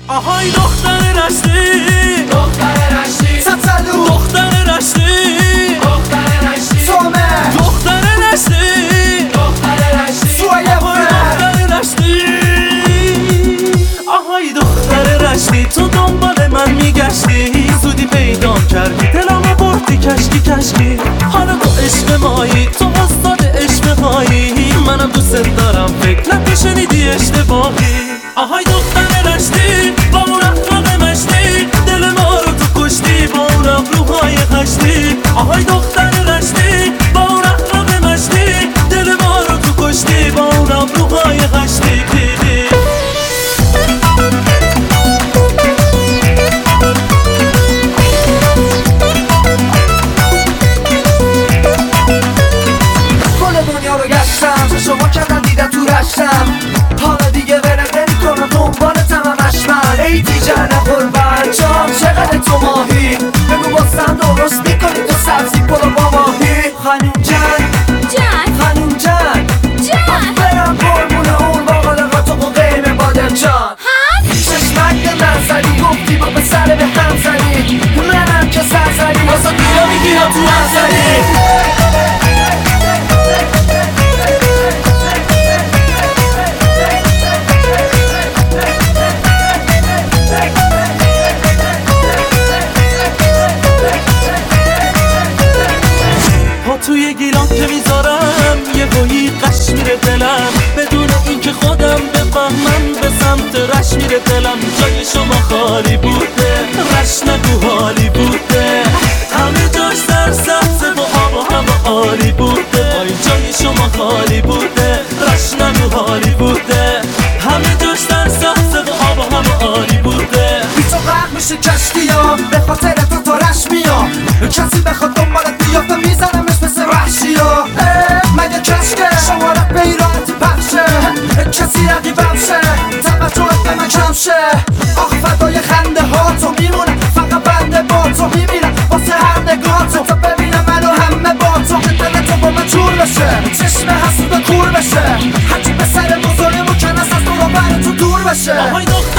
آهای دختر رشتی، دختر رشتی، سطلو دختر رشتی، دختر رشتی، سومه دختر رشتی، دختر رشتی، سویه دختر رشتی. آهای دختر رشتی، تو دنبال من میگشتی، زودی پیدام کردی، دلمو بردی کشکی کشکی. حالا تو عشق مایی، تو استاد عشق هایی، منم دوست دارم، فکر نکن شنیدی اشتباهی. آهای دختر رشتی، با اون اخلاق مشتی، دل ما رو تو کشتی، با اون ابروهای خشتی. آهای دختر رشتی، با اون اخلاق مشتی، دل ما رو تو کشتی، با اون ابروهای خشتی. کل دنیا رو گشتم، شما کردن دیدن تو رشتم، حالا دیگه ولت نمی‌کنم، دنبالتم همش من. ای دیجن قربان جان، چقدر تو ماهی، بگو واسم درست میکنی تو سبزی پلو با ماهی. خانوم جان خانوم جان برم قربون اون باقالقا تو قیمه بادم جان. چشمک به من زدی، گفتی با پسر به هم زدی، منم که سر زدی، واسه بیا میگی یا تو هم زدی. توی گیلان که میذارم یه بایی قش میره دلم، بدون اینکه خودم بفهمم به سمت رش میره دلم. جای شما خالی بوده، رش نگو حالی بوده، همه جاش در سبزه و آب و هوا عالی بوده. وای جای شما خالی بوده، رش نگو حالی بوده، همه جاش در سبزه و آب و هوا عالی بوده. بی تو غرق میشه کشتیام، به خاطر تو رش میام، کسی بخواد دنبالت بیافته میزنمش مثل وحشیا. مگه کشکه شمارت به ایرانتی پخشه، کسی رقیبم شه، توجهت به من کم شه. آخ فدای خنده ها تو میمونه، فقط بنده با تو میمیرم واسه هر نگاه تو، تا ببینم منو همه با تو، که دل تو با من جور بشه، چشم حسود کور بشه، هرچی به سر بزرگ مکنس از تو رو بر تو دور بشه.